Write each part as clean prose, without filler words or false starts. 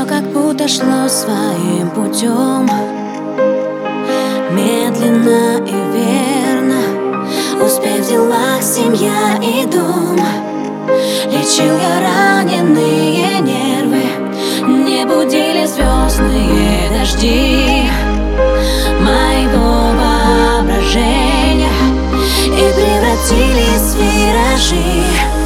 как будто шло своим путем, медленно и верно, успев в делах семья и дом. Лечил я раненые нервы, не будили звездные дожди моего воображения и превратились в виражи,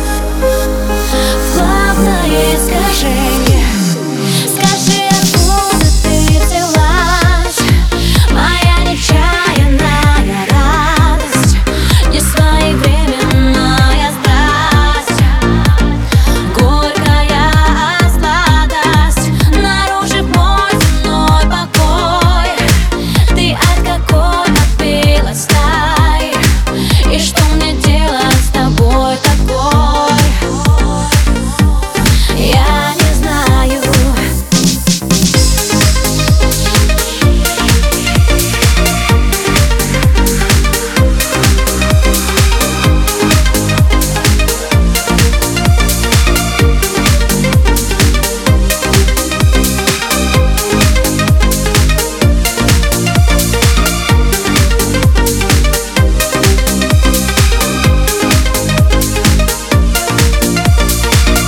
в плавное искажение. Скажи, откуда ты взялась, моя нечаянная радость, несвоевременная страсть, горькая сладость, нарушив мой земной покой. Ты от какой отбилась стаи, и что мне делать с тобой такой? Я не знаю.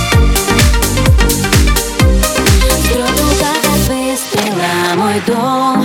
Мой дом